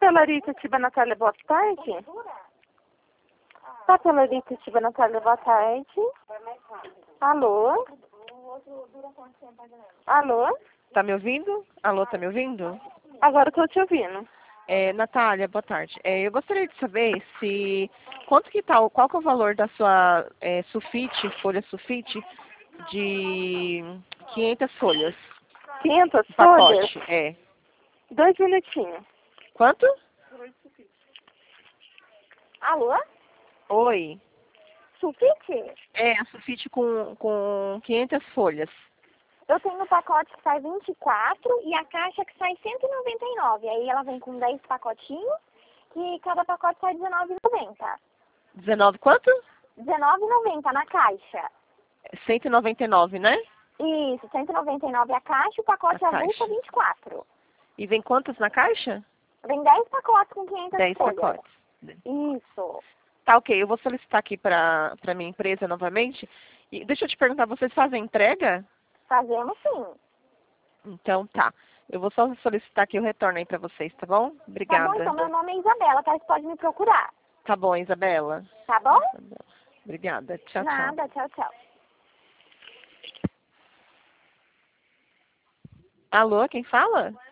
Papelaria Itatiba, Natália, boa tarde. Papelaria Itatiba, Natália, boa tarde. Alô? Alô? Tá me ouvindo? Alô, tá me ouvindo? Agora eu tô te ouvindo. Natália, boa tarde. Eu gostaria de saber quanto que tá, qual que é o valor da sua sulfite, folha sulfite de 500 folhas. 500 folhas? Pacote, 2 minutinhos. Quanto? Alô? Oi. Sulfite? A sulfite com 500 folhas. Eu tenho um pacote que sai 24 e a caixa que sai 199. Aí ela vem com 10 pacotinhos e cada pacote sai R$19,90. 19 quanto? R$19,90 na caixa. 199, né? Isso, 199 a caixa, o pacote A avulso caixa. é 24. E vem quantos na caixa? Vem 10 pacotes com 500 10 folhas. pacotes. Isso. Tá, ok. Eu vou solicitar aqui para minha empresa novamente. E deixa eu te perguntar, vocês fazem entrega? Fazemos sim. Então tá. Eu vou só solicitar aqui o retorno aí para vocês, tá bom? Tá Obrigada. bom, então meu nome é Isabela, tá? Você pode me procurar. Tá bom, Isabela. Tá bom? Obrigada. Tchau, tchau. Nada, tchau, tchau. Alô, quem fala?